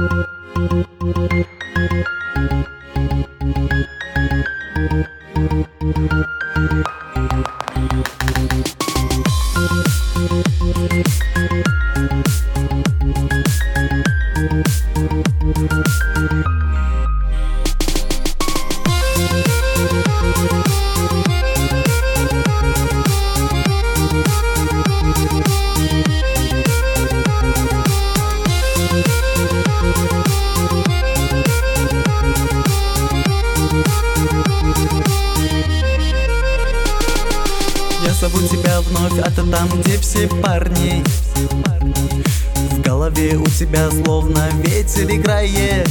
Я зову тебя вновь, а ты там, где все парни. В голове у тебя словно ветер играет.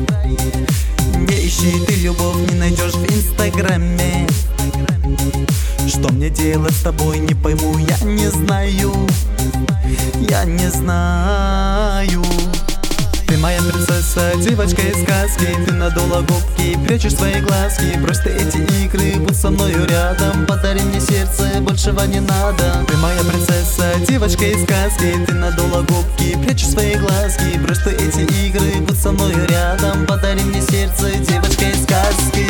Не ищи ты любовь, не найдешь в инстаграме. Что мне делать с тобой, не пойму, я не знаю. Я не знаю. Ты моя принцесса, девочка из сказки. Ты надула губки, прячешь свои глазки. Просто эти игры, будь со мною рядом. Подари мне сердце, большего не надо. Ты моя принцесса, девочка из сказки. Ты надула губки, прячешь свои глазки. Просто эти игры, будь со мною рядом. Подари мне сердце, девочка из сказки.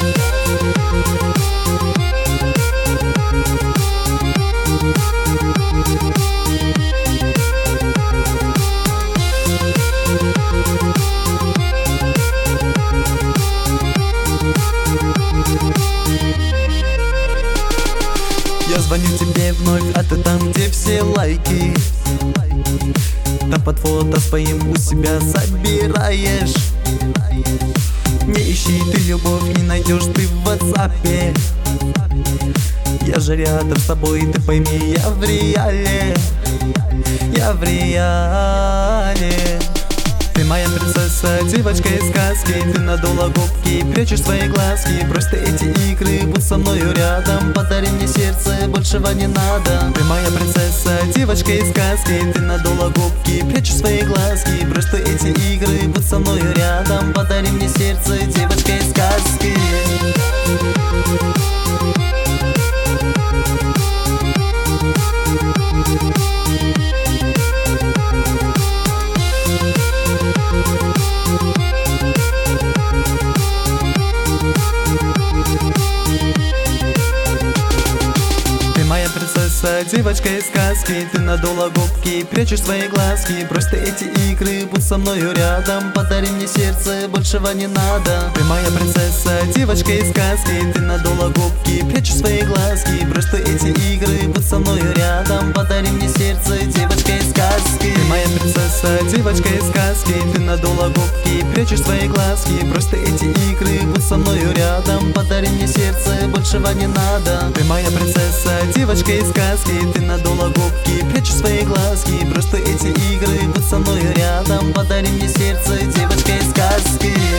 Я звоню тебе вновь, а ты там, где все лайки. Там под фото своим у себя собираешь. Не ищи ты любовь, не найдешь ты в WhatsApp. Я же рядом с тобой, ты пойми, я в реале. Я в реале. Ты моя принцесса, девочка из сказки. Ты надула губки, прячешь свои глазки. Просто эти игры, будь со мною рядом. Подари мне сердце, большего не надо. Ты моя принцесса, девочка из сказки. Ты надула губки, прячешь свои глазки. Просто эти игры, будь со мною рядом. Подари мне сердце, девочка из сказки. Девочка из сказки, ты надула губки, прячешь свои глазки. Просто эти игры, будь со мною рядом. Подари мне сердце, большего не надо. Ты моя принцесса, девочка из сказки. Ты надула губки, прячешь свои глазки. Просто эти игры, будь со мною рядом. Подари мне сердце, девочка из сказки. Ты моя принцесса, девочка из сказки. Ты надула губки, прячешь свои глазки. Просто эти игры, будь со мною рядом. Подари мне сердце, большего не надо. Ты моя принцесса, девочка из сказки. Ты надула губки, прячешь свои глазки. Просто эти игры, будь со мною рядом. Подари мне сердце, девочка из сказки.